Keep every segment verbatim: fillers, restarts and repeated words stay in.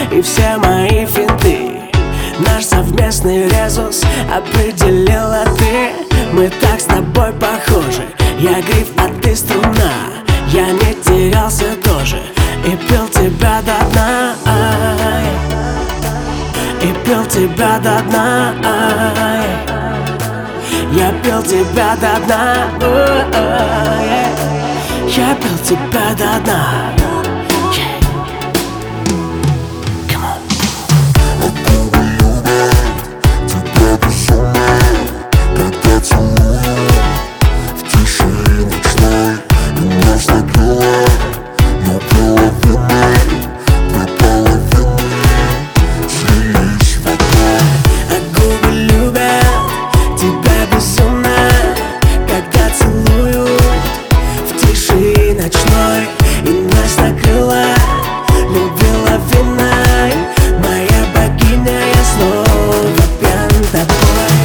и все мои финты. Наш совместный резус определила ты. Мы так с тобой похожи. Я гриф, а ты струна. Я не терялся тоже и пил тебя до дна. И пил тебя до дна. Я пил тебя до дна. Я пил тебя до дна. Ночной, и нас накрыла, любила вина. Моя богиня, я снова пьян тобой.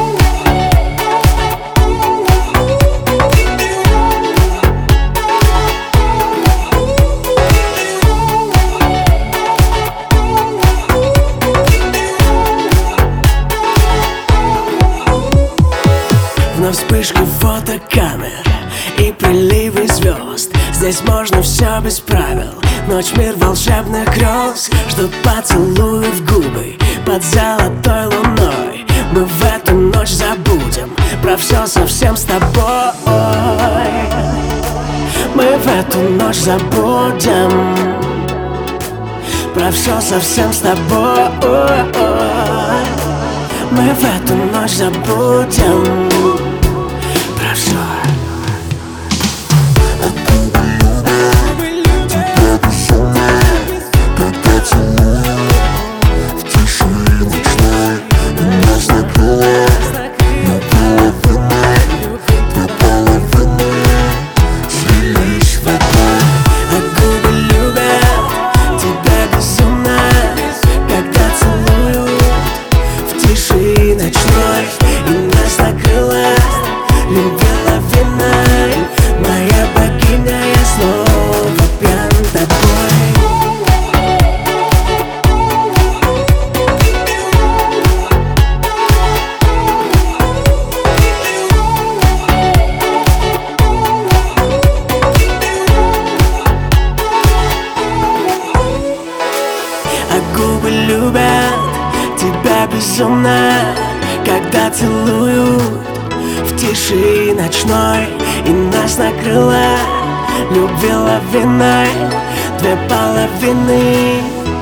Вновь вспышки фотокамер и приливы звезд. Здесь можно все без правил. Ночь, мир волшебных грез. Ждут поцелуи в губы под золотой луной. Мы в эту ночь забудем про все совсем с тобой. Мы в эту ночь забудем про все совсем с тобой. Мы в эту ночь забудем про все. Ночной, и нас накрыла, любила вина. Моя богиня, я снова пьян тобой. А губы любят тебя безумно, когда целуют в тиши ночной, и нас накрыла, любила виной две половины.